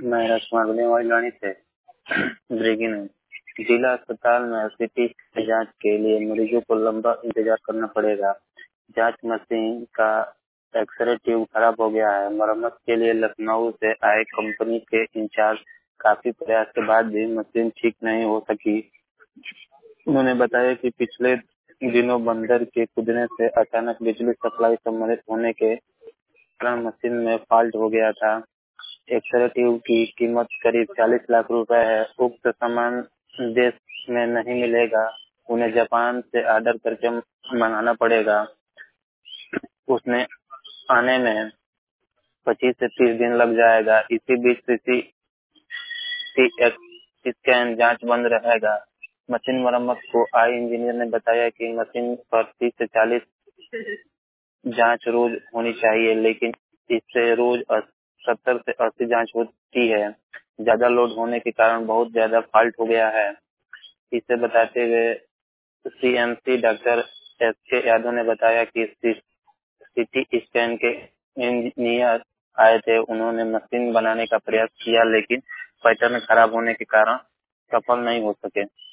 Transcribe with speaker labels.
Speaker 1: मैं राजकुमार वाली गाड़ी से ब्रेकिंग है। जिला अस्पताल में सीटी जांच के लिए मरीजों को लंबा इंतजार करना पड़ेगा। जांच मशीन का एक्सरे ट्यूब खराब हो गया है। मरम्मत के लिए लखनऊ से आए कंपनी के इंचार्ज काफी प्रयास के बाद भी मशीन ठीक नहीं हो सकी। उन्होंने बताया कि पिछले दिनों बंदर के कूदने से अचानक बिजली सप्लाई सम्मिलित होने के कारण मशीन में फॉल्ट हो गया था। एक्सरे ट्यूब की कीमत करीब 40 लाख रुपए है। उक्त सामान देश में नहीं मिलेगा, उन्हें जापान से ऑर्डर करके मंगाना पड़ेगा। उसने आने में 25 से 30 दिन लग जाएगा। इसी बीच सीटी स्कैन जांच बंद रहेगा। मशीन मरम्मत को आई इंजीनियर ने बताया कि मशीन पर 30 से 40 जांच रोज होनी चाहिए, लेकिन इससे रोज 70 से 80 जांच होती है। ज्यादा लोड होने के कारण बहुत ज्यादा फॉल्ट हो गया है। इसे बताते हुए सीएमसी डॉक्टर एस.के. यादव ने बताया कि सीटी स्कैन के इंजीनियर आए थे। उन्होंने मशीन बनाने का प्रयास किया, लेकिन पैटर्न खराब होने के कारण सफल नहीं हो सके।